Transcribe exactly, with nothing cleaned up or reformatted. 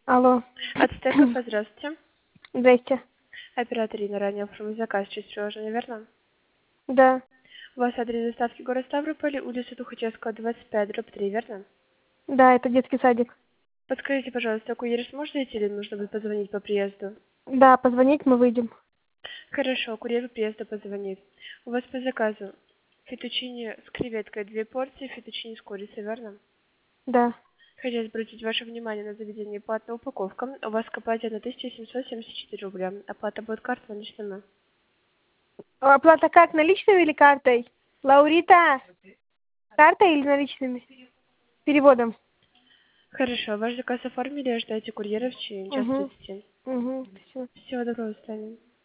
Алло. Ацтеков, здравствуйте. Здрасте. Оператор Инна, ранее оформил заказ через приложение, верно? Да. У вас адрес доставки город Ставрополь, улица Тухачевского, двадцать пять, дробь три, верно? Да, это детский садик. Подскажите, пожалуйста, курьер сможет зайти или нужно будет позвонить по приезду? Да, позвонить мы выйдем. Хорошо, курьер по приезду позвонит. У вас по заказу фетучини с креветкой две порции, фетучини с курицей, верно? Да. Хотелось бы обратить ваше внимание на заведение платная упаковка. У вас копайте на тысяча семьсот семьдесят четыре рубля. Оплата будет картой наличными. А оплата как, наличными или картой? Лаурита, картой или наличными? Переводом. Хорошо, ваш заказ оформили, ожидайте курьера в течение часа Угу. тридцати. Угу. Все. Всего доброго, до свидания.